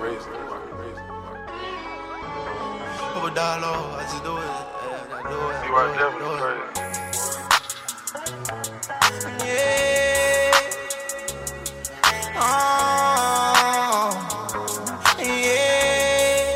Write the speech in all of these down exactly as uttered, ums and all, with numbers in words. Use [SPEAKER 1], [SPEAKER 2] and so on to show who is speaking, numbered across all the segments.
[SPEAKER 1] Over dollar, I just do it. I do it.
[SPEAKER 2] You are definitely crazy.
[SPEAKER 1] Yeah. Oh. Yeah.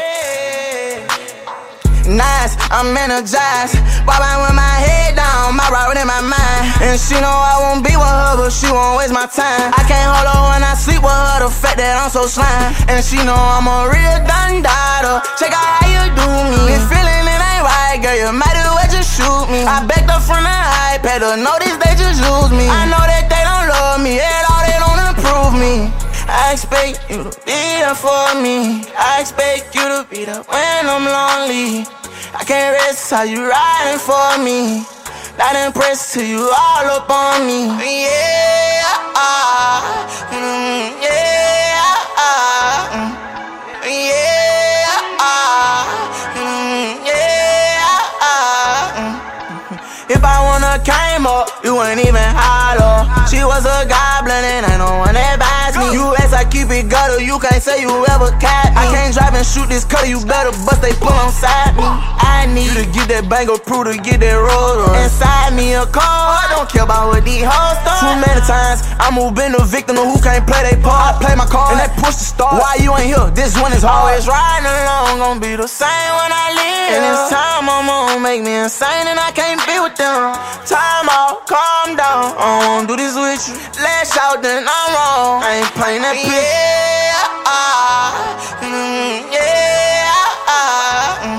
[SPEAKER 1] Nice, I'm energized. Bobbing with my head down, my route in my mind. And she know I won't be with her, but she won't waste my time. I can't hold her when I sleep with her, the fact that I'm so slime. And she know I'm a real dundada. Check out how you do me. Been feeling it ain't right, girl, you might as well just shoot me. I backed up from the iPad to notice they just use me. I know that they don't love me, at all they don't improve me. I expect you to be there for me. I expect you to be there when I'm lonely. I can't rest how you riding for me. Not impressed till you all up on me. Yeah, mm, yeah, mm, yeah, mm, yeah. Mm. If I wanna came up, you wouldn't even holler. She was a goblin and ain't no one that buys me. You ask I keep it gutter, you can't say you ever cat me. I can't drive and shoot this cutter, you better bust they pull on side me. I need you to get that bang approved to get that roller. Inside me a car, I don't care about what these hoes thought. Too many times I move been the victim of who can't play they part. I play my card and that push the start. Why you ain't here? This one is always riding along, gon' be the same when I leave. And this time I'm on make me insane and I can't be with them. Time out, calm down, I don't do this with you. Lash out then I'm wrong, I ain't playing that pitch. Yeah, ah, mm, yeah, ah, mm.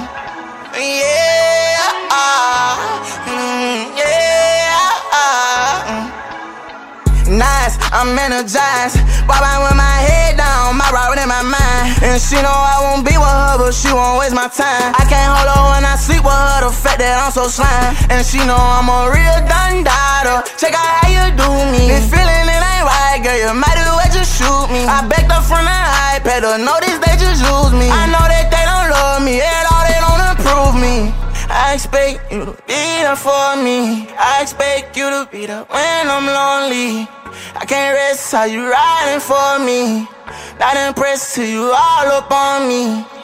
[SPEAKER 1] Yeah, ah, mm, yeah, ah, mm. Nice, I'm energized. Bobbing with my head down, my route in my mind. And she know I won't be with her, but she won't waste my time. I can't hold her when I sleep with her, the fact that I'm so slime. And she know I'm a real dundada. Check out how you do me. Been feeling it ain't right, girl, you might as well just shoot me. I backed up from the iPad to notice they just use me. I know that they don't love me, at all they don't improve me. I expect you to be there for me. I expect you to be there when I'm lonely. I can't rest how you riding for me. Not impressed till you all up on me.